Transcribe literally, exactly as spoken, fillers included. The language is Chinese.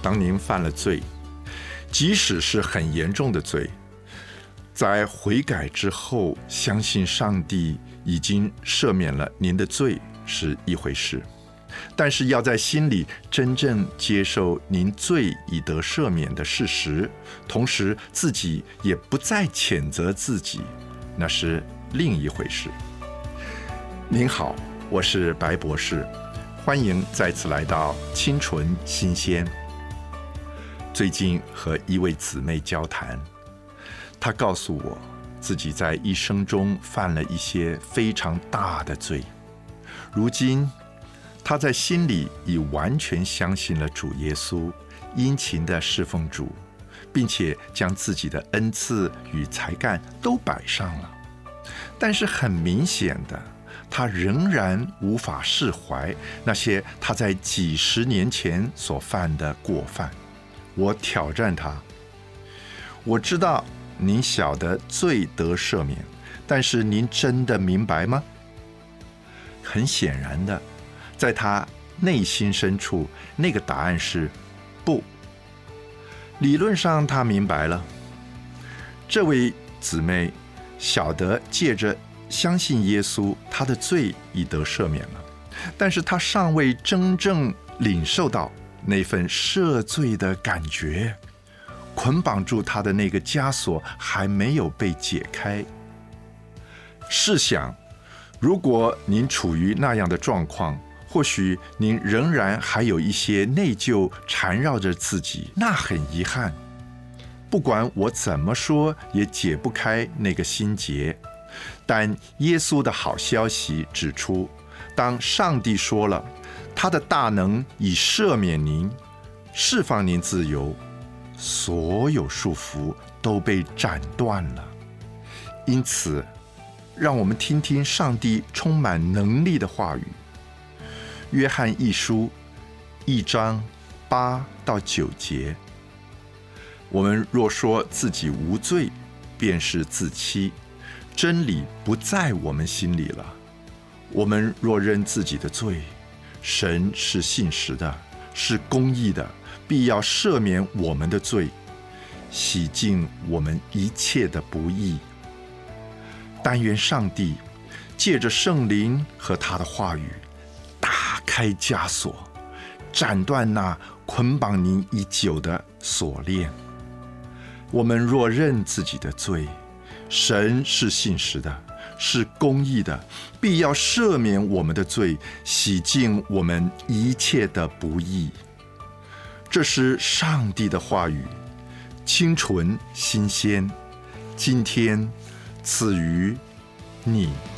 当您犯了罪，即使是很严重的罪，在悔改之后，相信上帝已经赦免了您的罪是一回事，但是要在心里真正接受您罪已得赦免的事实，同时自己也不再谴责自己，那是另一回事。您好，我是白博士，欢迎再次来到清纯新鲜。最近和一位姊妹交谈，她告诉我自己在一生中犯了一些非常大的罪，如今她在心里已完全相信了主耶稣，殷勤地侍奉主，并且将自己的恩赐与才干都摆上了。但是很明显的，他仍然无法释怀那些他在几十年前所犯的过犯。我挑战他，我知道您晓得罪得赦免，但是您真的明白吗？很显然的，在他内心深处，那个答案是不。理论上他明白了。这位姊妹晓得借着相信耶稣，他的罪已得赦免了，但是他尚未真正领受到那份赦罪的感觉，捆绑住他的那个枷锁还没有被解开。试想，如果您处于那样的状况，或许您仍然还有一些内疚缠绕着自己，那很遗憾。不管我怎么说，也解不开那个心结。但耶稣的好消息指出，当上帝说了他的大能已赦免您，释放您自由，所有束缚都被斩断了。因此让我们听听上帝充满能力的话语。约翰一书一章八到九节，我们若说自己无罪，便是自欺，真理不在我们心里了。我们若认自己的罪，神是信实的，是公义的，必要赦免我们的罪，洗净我们一切的不义。但愿上帝借着圣灵和他的话语，打开枷锁，斩断那捆绑您已久的锁链。我们若认自己的罪，神是信实的，是公义的，必要赦免我们的罪，洗净我们一切的不义。这是上帝的话语，清纯新鲜，今天赐予你。